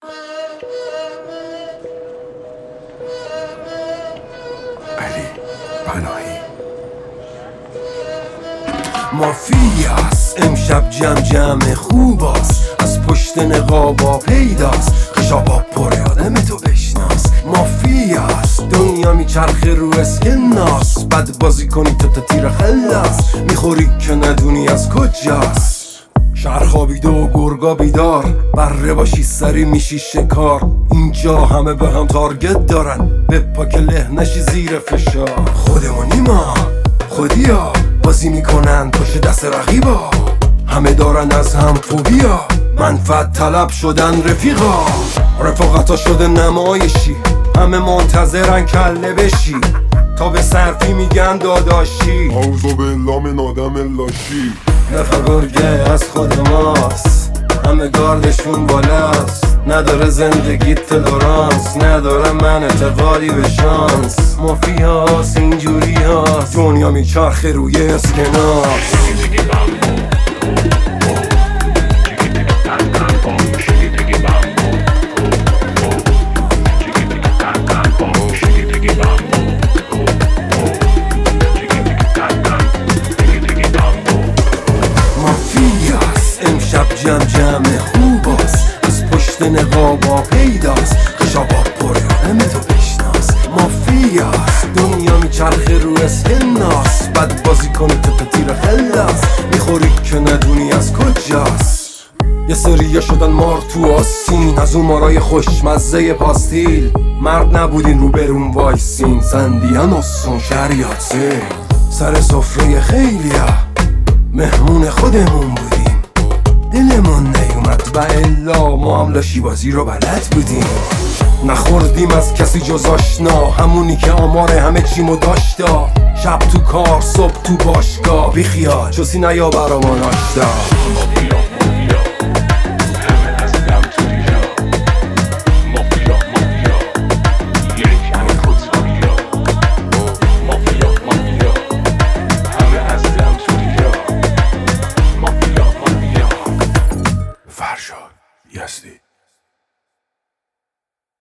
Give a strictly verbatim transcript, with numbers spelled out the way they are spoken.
علی پناهی. مافیاست امشب جمع جمع خوباست، از پشت نقابا پیداست، خشابا پر آدم تو بشناس. مافیاست دنیا میچرخه رو اسکناس، بد بازی کنی تو تا تیر خلاص، میخوری که ندونی از کجاست. شهر خوابیده و گرگا بیدار، بره باشی سری میشی شکار. اینجا همه به هم تارگت دارن، به پاک له نشی زیر فشار. خودمونی ما خودیا بازی میکنن پشت دست رقیبا، همه دارن از هم فوبیا، منفعت طلب شدن رفیقا. رفاقتا شده نمایشی، همه منتظرن کله بشی، تا به صرفی میگن داداشی. اعوذ بالله من آدم لاشی. نفر گرگه از خود ماست، همه گاردشون بالاست، نداره زندگی تلورانس، نداره من اعتقادی به شانس. مافیا هاست اینجوری هاست، دنیا میچرخه روی اسکناس. امشب جمع جمع خوباست، از پشت نقابا پیداست، خشابا پر آدم تو بشناس. مافیاست دنیا میچرخه رو اسکناس، بد بازی کنی تو تا تیر خلاص، میخوری که ندونی از کجاست. یه سریه شدن مار تو آستین، از اون مارای خوشمزه پاستیل، مرد نبودین رو برون وایسین، زندیان اصون شریعته. سر سفره خیلیا مهمون خودمون بودیم، دلمون نیومد و الا ما هم لاشی بازی رو بلد بودیم. نخوردیم از کسی جز آشنا، همونی که آمار همه چیمو داشتا. شب تو کار صبح تو باشگاه، بیخیال چوسی نیا برامان آشتا.